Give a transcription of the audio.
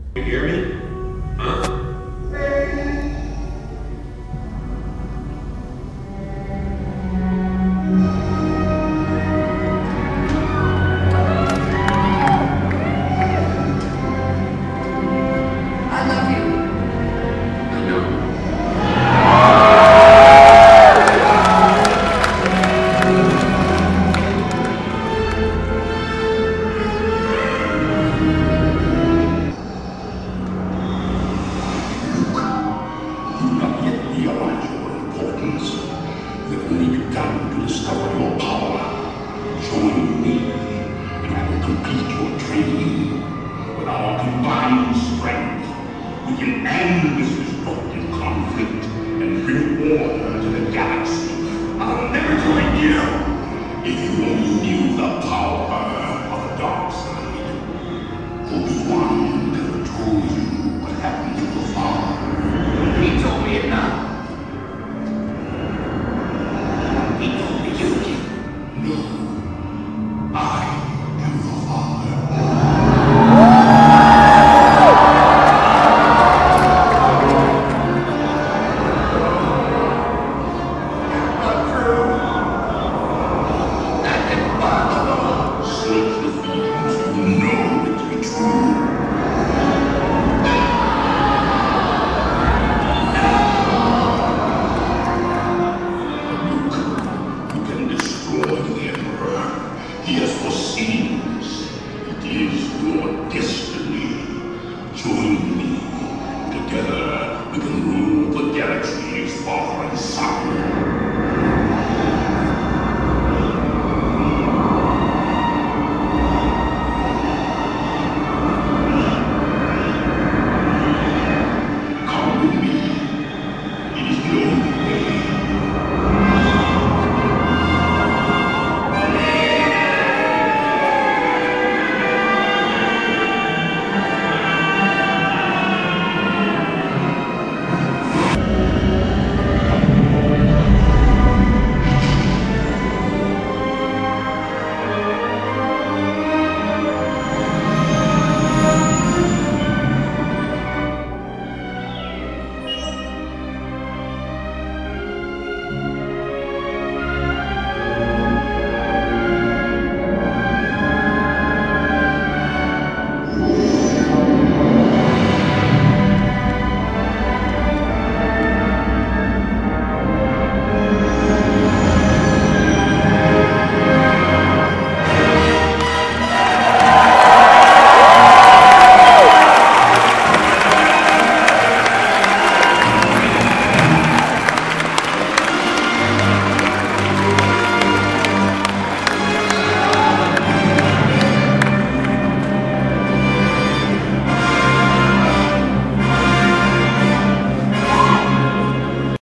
You hear me? Huh? I love you. I know. Do not yet realize your importance. You have only begun to discover your power. Join me, and I will complete your training. With our combined strength, we can end this destructive conflict and bring order to the galaxy. I'll never join you! If you only knew the power of the dark side. Obi-Wan never told you what happened to your father. He told me enough. He told me you did. No. I am your father. Not true. That's impossible. Search the feelings you know it to be true. You can destroy the Emperor. He has foreseen this. It is your destiny. Join me. Together, we can rule the galaxy as far